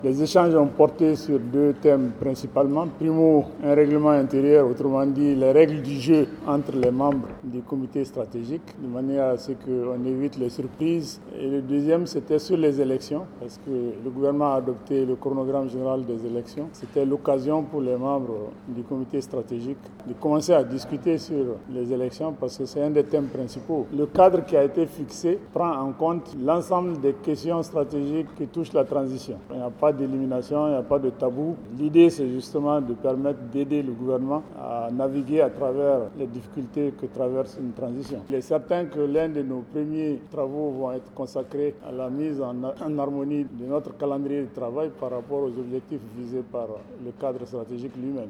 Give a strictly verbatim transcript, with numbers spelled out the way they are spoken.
Les échanges ont porté sur deux thèmes principalement. Primo, un règlement intérieur, autrement dit les règles du jeu entre les membres du comité stratégique, de manière à ce qu'on évite les surprises. Et le deuxième, c'était sur les élections, parce que le gouvernement a adopté le chronogramme général des élections. C'était l'occasion pour les membres du comité stratégique de commencer à discuter sur les élections, parce que c'est un des thèmes principaux. Le cadre qui a été fixé prend en compte l'ensemble des questions stratégiques qui touchent la transition. Il n'y a pas d'élimination, il n'y a pas de tabou. L'idée, c'est justement de permettre d'aider le gouvernement à naviguer à travers les difficultés que traverse une transition. Il est certain que l'un de nos premiers travaux vont être consacrés à la mise en, en harmonie de notre calendrier de travail par rapport aux objectifs visés par le cadre stratégique lui-même.